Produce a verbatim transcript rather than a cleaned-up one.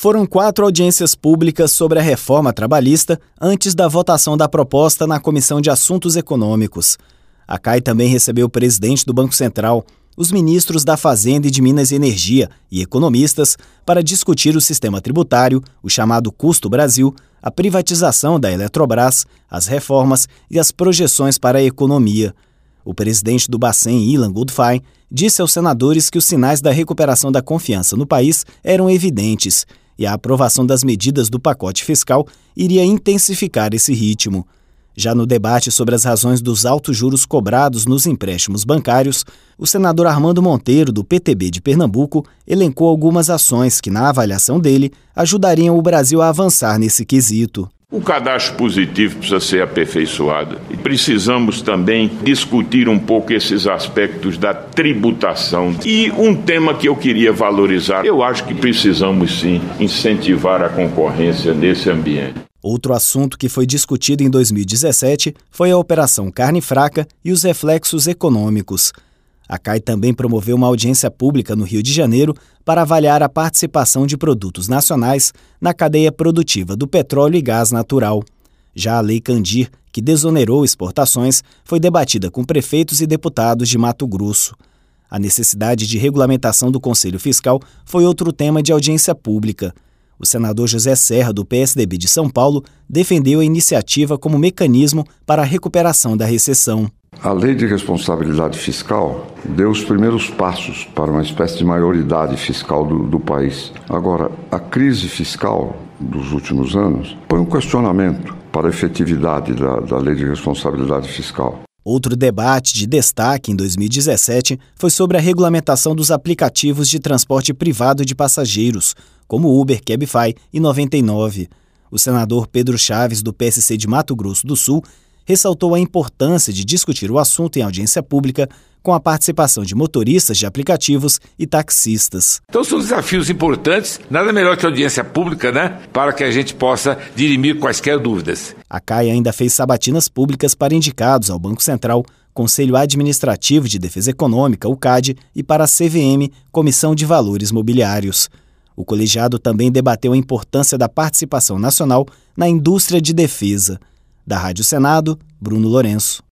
Foram quatro audiências públicas sobre a reforma trabalhista antes da votação da proposta na Comissão de Assuntos Econômicos. A C A I também recebeu o presidente do Banco Central, os ministros da Fazenda e de Minas e Energia e economistas para discutir o sistema tributário, o chamado Custo Brasil, a privatização da Eletrobras, as reformas e as projeções para a economia. O presidente do Bacen, Ilan Goldfein, disse aos senadores que os sinais da recuperação da confiança no país eram evidentes e a aprovação das medidas do pacote fiscal iria intensificar esse ritmo. Já no debate sobre as razões dos altos juros cobrados nos empréstimos bancários, o senador Armando Monteiro, do P T B de Pernambuco, elencou algumas ações que, na avaliação dele, ajudariam o Brasil a avançar nesse quesito. O cadastro positivo precisa ser aperfeiçoado e precisamos também discutir um pouco esses aspectos da tributação. E um tema que eu queria valorizar, eu acho que precisamos sim incentivar a concorrência nesse ambiente. Outro assunto que foi discutido em dois mil e dezessete foi a Operação Carne Fraca e os reflexos econômicos. A C A I também promoveu uma audiência pública no Rio de Janeiro para avaliar a participação de produtos nacionais na cadeia produtiva do petróleo e gás natural. Já a Lei Candir, que desonerou exportações, foi debatida com prefeitos e deputados de Mato Grosso. A necessidade de regulamentação do Conselho Fiscal foi outro tema de audiência pública. O senador José Serra, do P S D B de São Paulo, defendeu a iniciativa como mecanismo para a recuperação da recessão. A Lei de Responsabilidade Fiscal deu os primeiros passos para uma espécie de maioridade fiscal do, do país. Agora, a crise fiscal dos últimos anos põe um questionamento para a efetividade da, da Lei de Responsabilidade Fiscal. Outro debate de destaque em dois mil e dezessete foi sobre a regulamentação dos aplicativos de transporte privado de passageiros, como Uber, Cabify e noventa e nove. O senador Pedro Chaves, do P S C de Mato Grosso do Sul, ressaltou a importância de discutir o assunto em audiência pública com a participação de motoristas de aplicativos e taxistas. Então são desafios importantes, nada melhor que a audiência pública, né? Para que a gente possa dirimir quaisquer dúvidas. A C A I ainda fez sabatinas públicas para indicados ao Banco Central, Conselho Administrativo de Defesa Econômica, o C A D, e para a C V M, Comissão de Valores Mobiliários. O colegiado também debateu a importância da participação nacional na indústria de defesa. Da Rádio Senado, Bruno Lourenço.